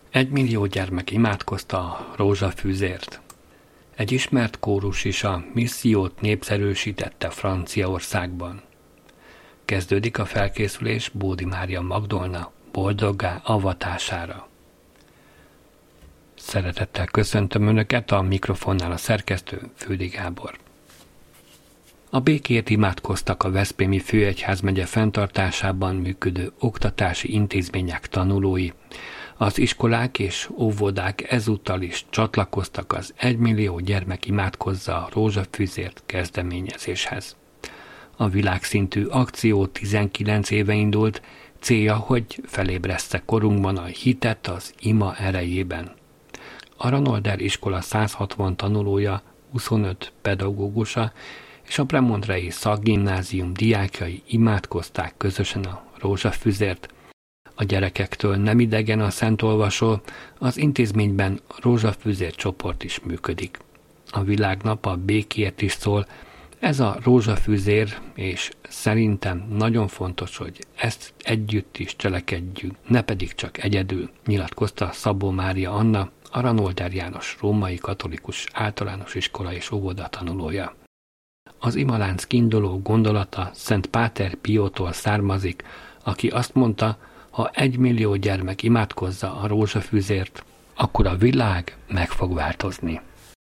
1 millió gyermek imádkozta a rózsafűzért. Egy ismert kórus is a missziót népszerűsítette Franciaországban. Kezdődik a felkészülés Bódi Mária Magdolna boldoggá avatására. Szeretettel köszöntöm Önöket, a mikrofonnál a szerkesztő Fődi Gábor. A békért imádkoztak a Veszprémi Főegyházmegye fenntartásában működő oktatási intézmények tanulói. Az iskolák és óvodák ezúttal is csatlakoztak az 1 millió gyermek imádkozza a rózsafűzért kezdeményezéshez. A világszintű akció 19 éve indult, célja, hogy felébreszte korunkban a hitet az ima erejében. A Ranolder iskola 160 tanulója, 25 pedagógusa és a Premontrei Szakgimnázium diákjai imádkozták közösen a rózsafüzért. A gyerekektől nem idegen a szentolvasó, az intézményben rózsafüzér csoport is működik. A világnap a békért is szól, ez a rózsafűzér, és szerintem nagyon fontos, hogy ezt együtt is cselekedjünk, ne pedig csak egyedül, nyilatkozta Szabó Mária Anna, a Ranolder János római katolikus általános iskola és óvoda tanulója. Az imalánc kiinduló gondolata Szent Páter Piótól származik, aki azt mondta, ha 1 millió gyermek imádkozza a rózsafűzért, akkor a világ meg fog változni.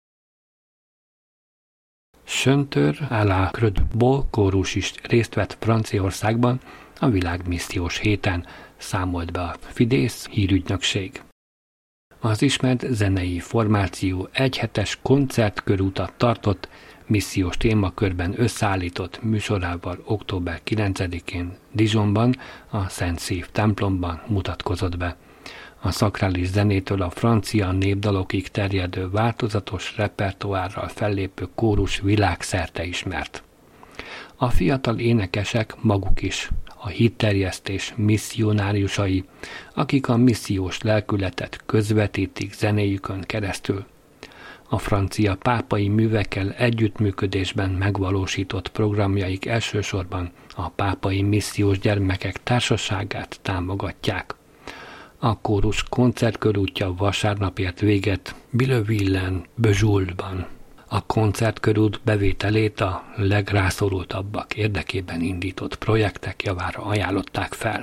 Söntör Alá Krödbó kórus is részt vett Franciaországban a világmissziós héten, számolt be a Fidesz hírügynökség. Az ismert zenei formáció egyhetes koncertkörútat tartott, missziós témakörben összeállított műsorával október 9-én Dijonban, a Szent Szív templomban mutatkozott be. A szakrális zenétől a francia népdalokig terjedő változatos repertoárral fellépő kórus világszerte ismert. A fiatal énekesek maguk is a hitterjesztés misszionáriusai, akik a missziós lelkületet közvetítik zenéjükön keresztül. A francia pápai művekkel együttműködésben megvalósított programjaik elsősorban a pápai missziós gyermekek társaságát támogatják. A kórus koncertkörútja vasárnap ért véget Billevillen-Beaujolban. A koncertkörút bevételét a legrászorultabbak érdekében indított projektek javára ajánlották fel.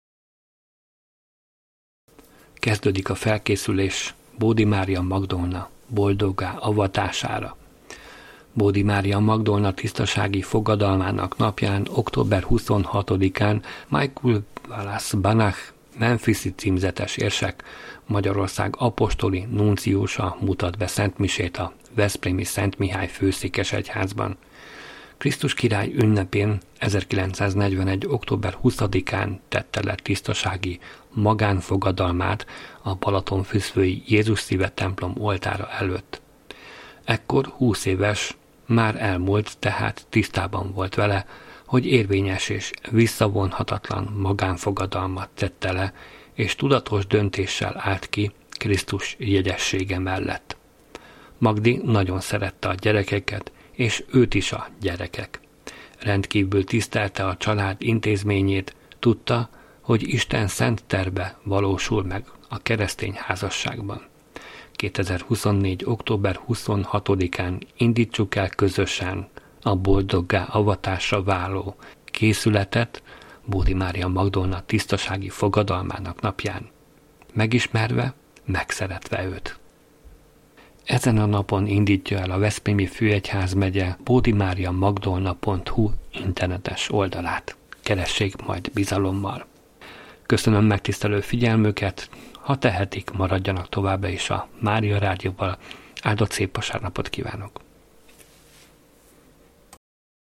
Kezdődik a felkészülés Bódi Mária Magdolna boldoggá avatására. Bódi Mária Magdolna tisztasági fogadalmának napján, október 26-án Michael Wallace Banach memphisi címzetes érsek, Magyarország apostoli nunciusa mutat be szentmisét a veszprémi Szent Mihály főszékesegyházban. Krisztus király ünnepén 1941. október 20-án tette le tisztasági magánfogadalmát a Balatonfüggöny Jézus Szíve templom oltára előtt. Ekkor 20 éves, már elmúlt, tehát tisztában volt vele, hogy érvényes és visszavonhatatlan magánfogadalmat tette le, és tudatos döntéssel állt ki Krisztus jegyessége mellett. Magdi nagyon szerette a gyerekeket, és őt is a gyerekek. Rendkívül tisztelte a család intézményét, tudta, hogy Isten szent terve valósul meg a keresztény házasságban. 2024. október 26-án indítsuk el közösen a boldoggá avatásra váló készületet Bódi Mária Magdolna tisztasági fogadalmának napján, megismerve, megszeretve őt. Ezen a napon indítja el a Veszprémi Főegyházmegye bódimariamagdolna.hu internetes oldalát. Keressék majd bizalommal. Köszönöm megtisztelő figyelmüket, ha tehetik, maradjanak továbbra is a Mária Rádióval. Áldott szép vasárnapot kívánok!